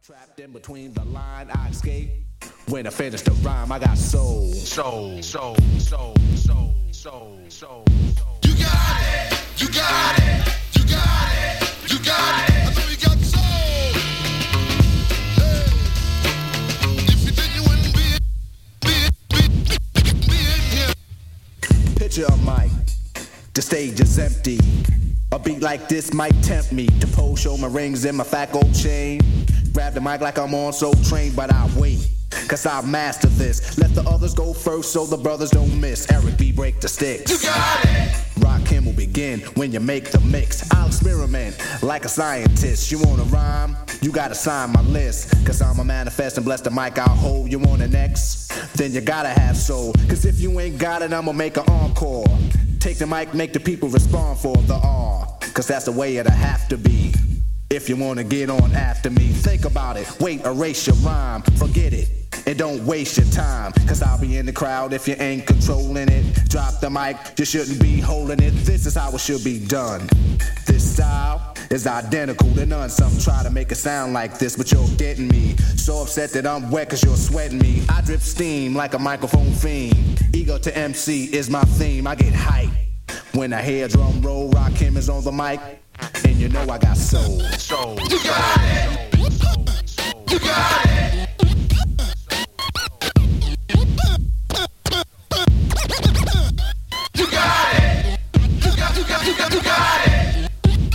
Trapped in between the line, I escape. When I finish the rhyme, I got soul. Soul, soul, soul, soul, soul, soul. You got it, you got it, you got it, you got it. I know you got soul. Hey. If you did, you wouldn't be in here. Picture a mic, the stage is empty. A beat like this might tempt me to pose, show my rings and my fat gold chain. Grab the mic like I'm on Soul Train, but I wait, cause I master this. Let the others go first so the brothers don't miss. Eric B, break the sticks. You got it. Rakim will begin when you make the mix. I'll experiment like a scientist. You wanna rhyme? You gotta sign my list. Cause I'm a manifest and bless the mic I'll hold. You want an X? Then you gotta have soul. Cause if you ain't got it, I'ma make an encore. Take the mic, make the people respond for the R. Cause that's the way it'll have to be. If you wanna get on after me, think about it. Wait, erase your rhyme, forget it. And don't waste your time, cause I'll be in the crowd if you ain't controlling it. Drop the mic, you shouldn't be holding it. This is how it should be done. This style is identical to none. Some try to make it sound like this, but you're getting me. So upset that I'm wet cause you're sweating me. I drip steam like a microphone fiend. Ego to MC is my theme. I get hype when I hear drum roll. Rakim is on the mic, and you know I got soul. Soul. You got it. You got it. You got it. You got it.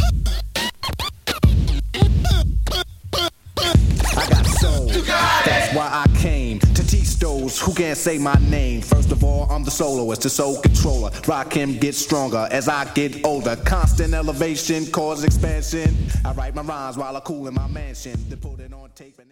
I got soul. That's why I came to teach those who can't say my name. First of all, I'm the soloist, the soul controller. Rakim gets stronger as I get older. Constant elevation, cause expansion. I write my rhymes while I cool in my mansion. Then put it on tape and